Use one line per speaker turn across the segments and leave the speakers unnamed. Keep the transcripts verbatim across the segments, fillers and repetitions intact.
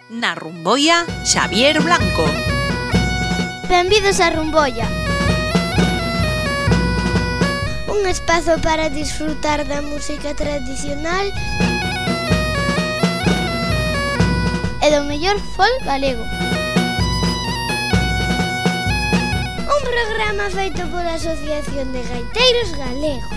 Na Rumboia, Xavier Blanco.
Benvidos a Rumboia. Un espazo para disfrutar da música tradicional e do mellor folk galego. Un programa feito pola Asociación de Gaiteiros Galegos.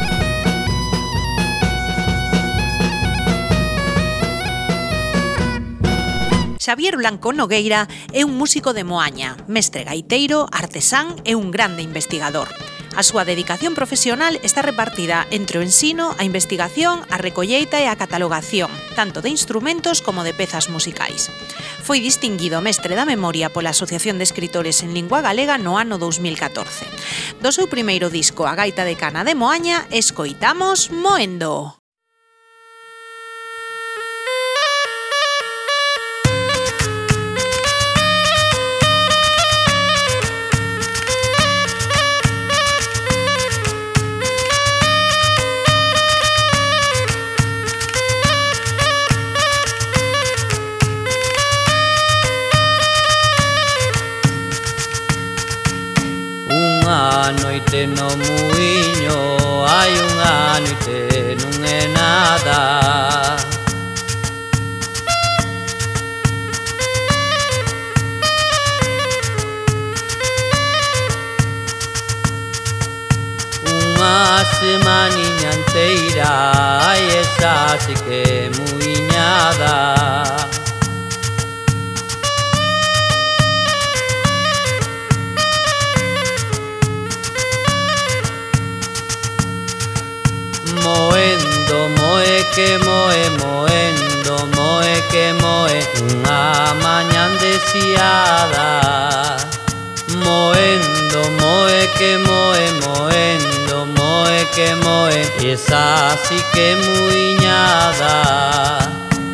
Xavier Blanco Nogueira é un músico de Moaña, mestre gaiteiro, artesán e un grande investigador. A súa dedicación profesional está repartida entre o ensino, a investigación, a recolleita e a catalogación, tanto de instrumentos como de pezas musicais. Foi distinguido mestre da memoria pola Asociación de Escritores en Lingua Galega no ano dous mil catorce. Do seu primeiro disco, A Gaita de Cana de Moaña, escoitamos Moendo.
Unha noite no muiño, hai unha noite non é nada. Unha semaniña inteira, ai esa si que muiñada. Moendo, moe que moe, moendo, moe que moe, unha mañan desfiada. Moendo, moe que moe, moendo, moe que moe, esa si que muiñada.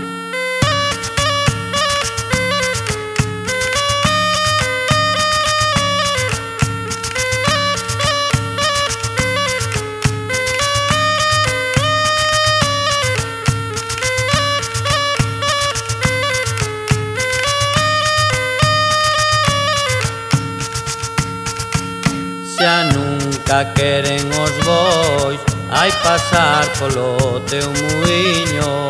Xa nunca queren os bois, hai pasar polo teu muiño.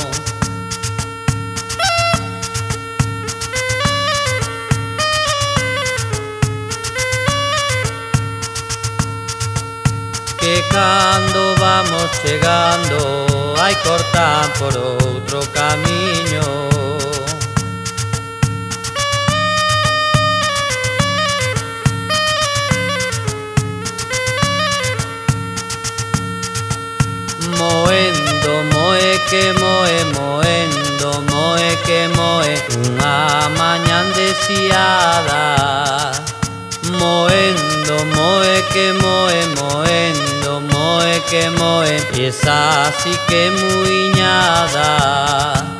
Que cando vamos chegando, hai cortar por outro camiño. Moendo, moe que moe, moendo, moe que moe, unha mañan desfiada. Moendo, moe que moe, moendo, moe que moe, esa si que muiñada.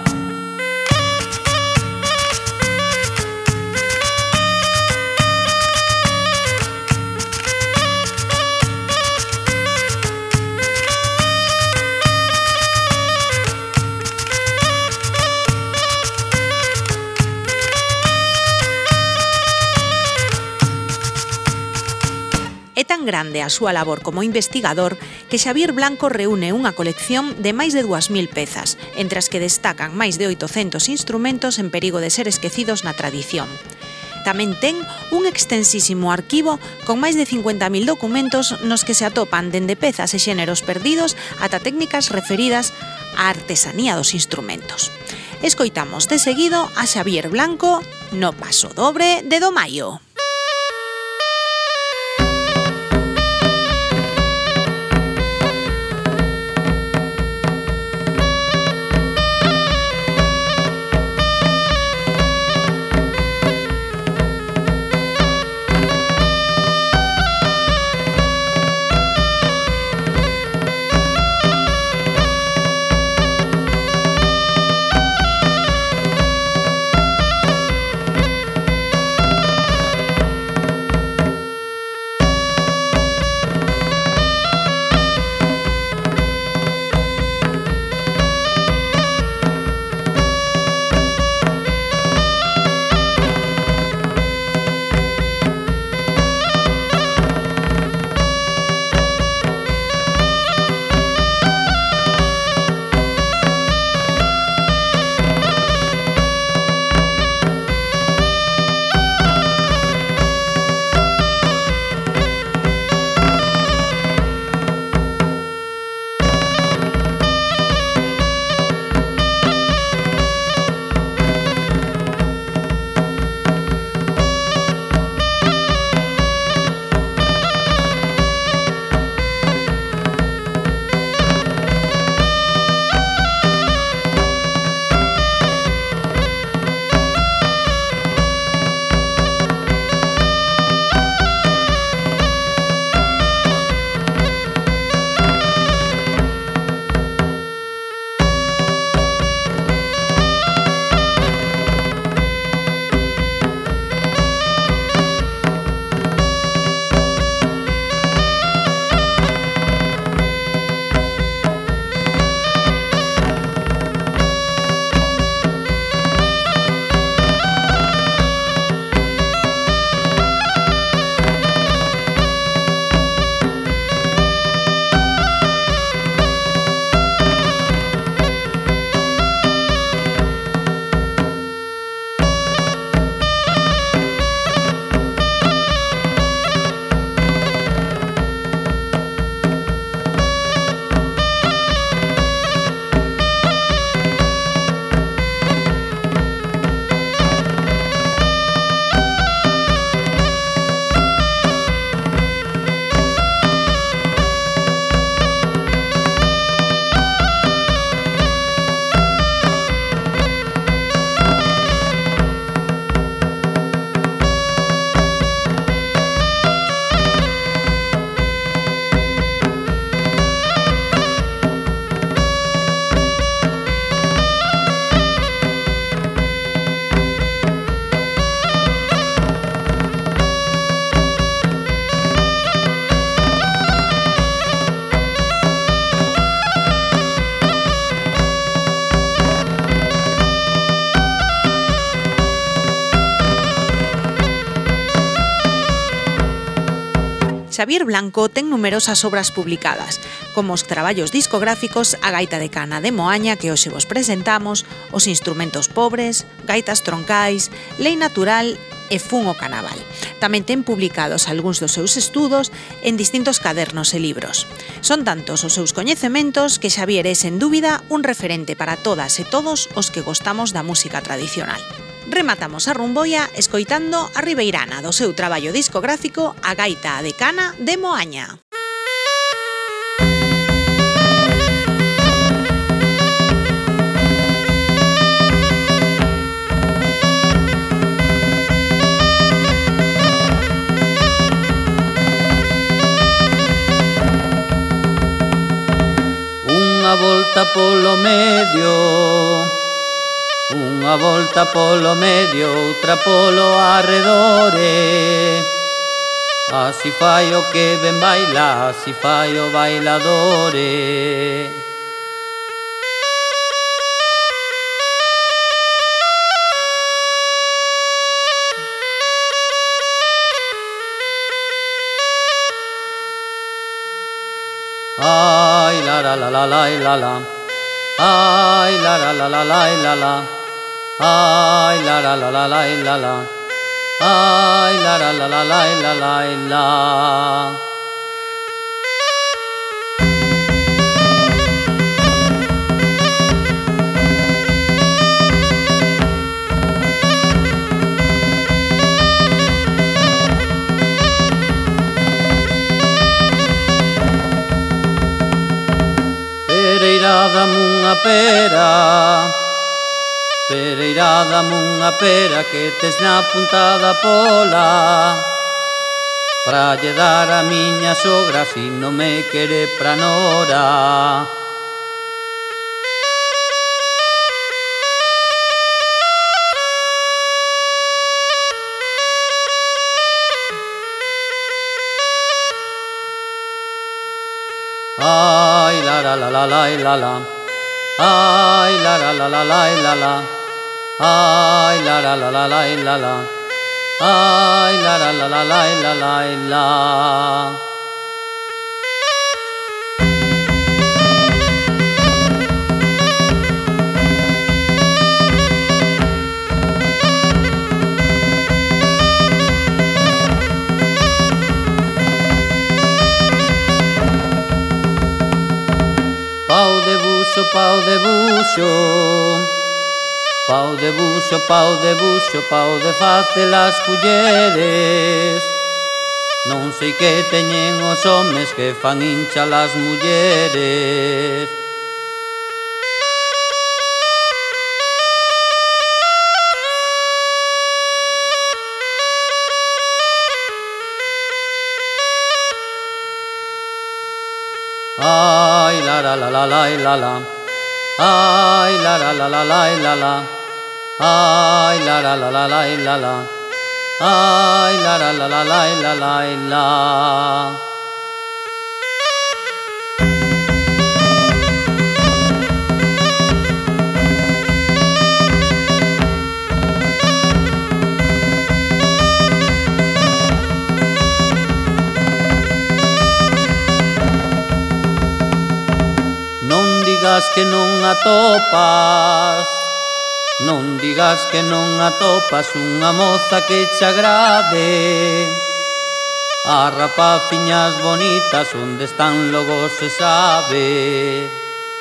É tan grande a súa labor como investigador que Xavier Blanco reúne unha colección de máis de dúas mil pezas, entre as que destacan máis de oitocentos instrumentos en perigo de ser esquecidos na tradición. Tamén ten un extensísimo arquivo con máis de cincuenta mil documentos nos que se atopan dende pezas e xéneros perdidos ata técnicas referidas á artesanía dos instrumentos. Escoitamos de seguido a Xavier Blanco no Paso Dobre de do Maio. Xavier Blanco ten numerosas obras publicadas, como os traballos discográficos A gaita de cana de Moaña, que hoxe vos presentamos, Os instrumentos pobres, Gaitas troncais, Lei natural e Fun o Canaval. Tamén ten publicados algúns dos seus estudos en distintos cadernos e libros. Son tantos os seus coñecementos que Xavier é, sen dúbida, un referente para todas e todos os que gostamos da música tradicional. Rematamos a rumboia escoitando a ribeirana do seu traballo discográfico A gaita de cana de Moaña.
Unha volta polo medio, unha volta polo medio, outra polo arredore. Así fai o que ben baila, así fai o bailadore. Ay, la la la la la la la. Ay, la la la la la la la. Ay, la la la la la la la. Ay, la la la la la la la la. Pereira dame unha pera, Pereira dame unha pera que tes na punta da pola, pra lle dar a miña sogra si non me quere pra nora. Ay, la la la la la la la. Ay, la la la la la la la. Ay, la la la la la la la. Ay, la la la la la la la la. Pau de buxo, pau de buxo, pau de buxo, pau de buxo, pau de facer as culleres. Non sei que teñen os homes que fan hinchar as mulleres. Ay, la la la la la la la. Ay, la la la la la la la. Ay, la la la la la la la. Ay, la la la la la la la la. Non digas que non atopas, non digas que non atopas unha moza que che agrade. As rapaciñas bonitas onde están logo se sabe.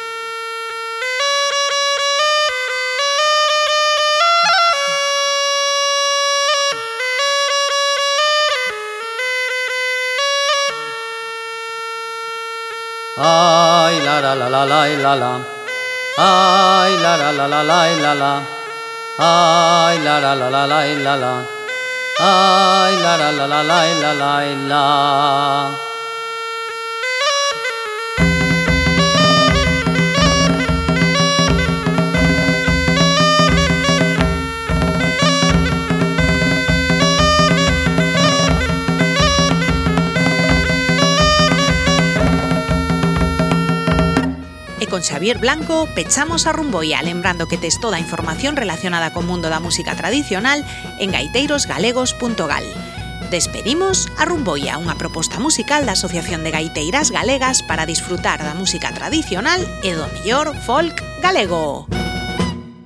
Ay, la la la la la la la. Ay, la la la la la la la. Ay, la la la la la la la. Ay, la la la la la la la la.
Con Xavier Blanco pechamos a rumboia, lembrando que tes toda a información relacionada co mundo da música tradicional en gaiteirosgalegos punto gal. Despedimos a Rumboia, unha proposta musical da Asociación de Gaiteiras Galegas para disfrutar da música tradicional e do mellor folk galego.